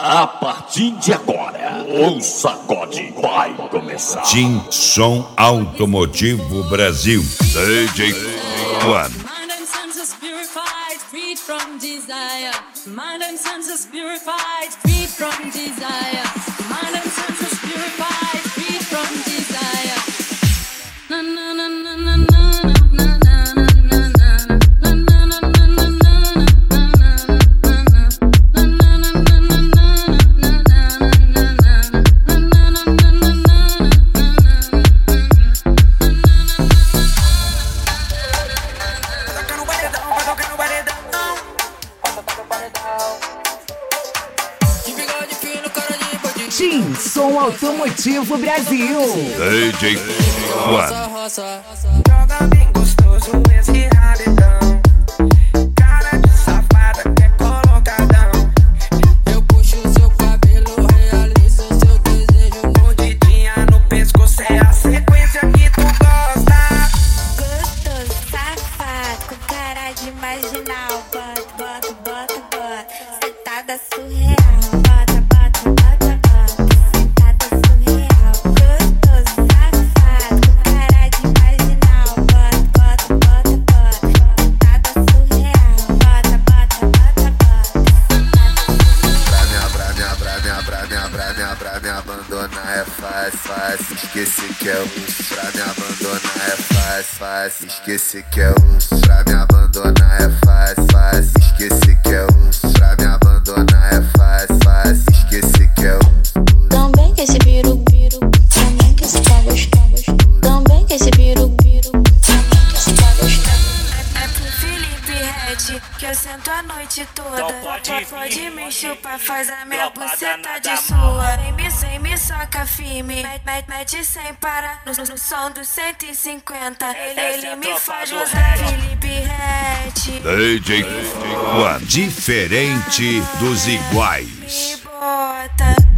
A partir de agora, o sacode vai começar. Tim Som Automotivo Brasil. DJ One. Mind and senses purified, freed from desire. Mind and senses purified, freed from desire. Mind and senses purified, freed from desire. Na na na na na na na na. Tim Som Automotivo Brasil. DJ One. Joga bem gostoso esse rabetão. Cara de safada que é colocadão. Eu puxo seu cabelo, realizo seu desejo. Mordidinha no pescoço é a sequência que tu gosta. Gostoso, safado, com cara de marginal. Bota, bota, bota, bota, sentada surreal. Bota, bota, bota, bota, sentada surreal. Gostoso, safado, com cara de marginal. Bota, bota, bota, bota, sentada surreal. Bota, bota, bota, bota, Pra me abandonar é fácil, esqueci que é urso. Pra me abandonar é fácil, esqueci que é urso. Pra me abandonar é fácil, esqueci que é urso. Pra me abandonar é fácil, esqueci que é urso. também que esse biru, também que esse tá gostoso, também que esse biru, também que esse tá gostoso. É pro Felipe Red que eu sento a noite toda. Pode me chupar, faz a minha buceta de sua. Sem me soca firme, mete sem parar no som do 150. Ele me faz gozar, Felipe Red. DJ One. Diferente dos iguais. Me bota.